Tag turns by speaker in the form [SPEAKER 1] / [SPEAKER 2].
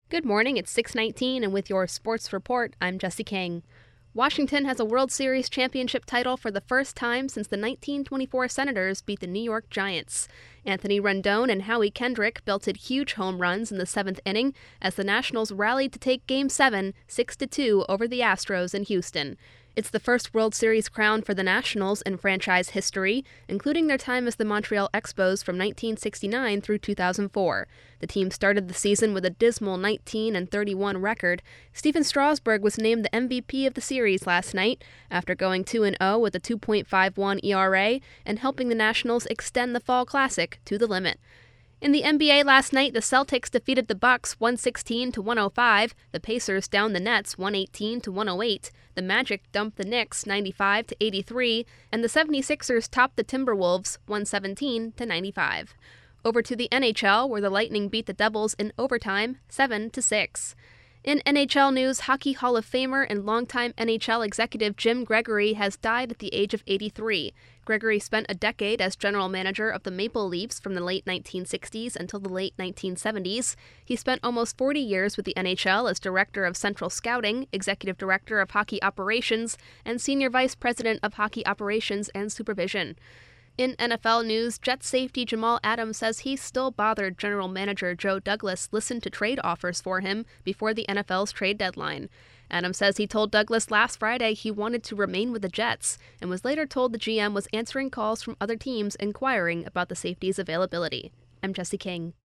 [SPEAKER 1] Good morning, it's 6:19, and with your sports report, I'm Jesse King. Washington has a World Series championship title for the first time since the 1924 Senators beat the New York Giants. Anthony Rendon and Howie Kendrick belted huge home runs in the seventh inning as the Nationals rallied to take Game 7, 6-2 over the Astros in Houston. It's the first World Series crown for the Nationals in franchise history, including their time as the Montreal Expos from 1969 through 2004. The team started the season with a dismal 19-31 record. Stephen Strasburg was named the MVP of the series last night after going 2-0 with a 2.51 ERA and helping the Nationals extend the Fall Classic to the limit. In the NBA last night, the Celtics defeated the Bucks 116-105, the Pacers downed the Nets 118-108, the Magic dumped the Knicks 95-83, and the 76ers topped the Timberwolves 117-95. Over to the NHL, where the Lightning beat the Devils in overtime 7-6. In NHL news, Hockey Hall of Famer and longtime NHL executive Jim Gregory has died at the age of 83. Gregory spent a decade as general manager of the Maple Leafs from the late 1960s until the late 1970s. He spent almost 40 years with the NHL as director of central scouting, executive director of hockey operations, and senior vice president of hockey operations and supervision. In NFL news, Jets safety Jamal Adams says he's still bothered general manager Joe Douglas listened to trade offers for him before the NFL's trade deadline. Adams says he told Douglas last Friday he wanted to remain with the Jets and was later told the GM was answering calls from other teams inquiring about the safety's availability. I'm Jesse King.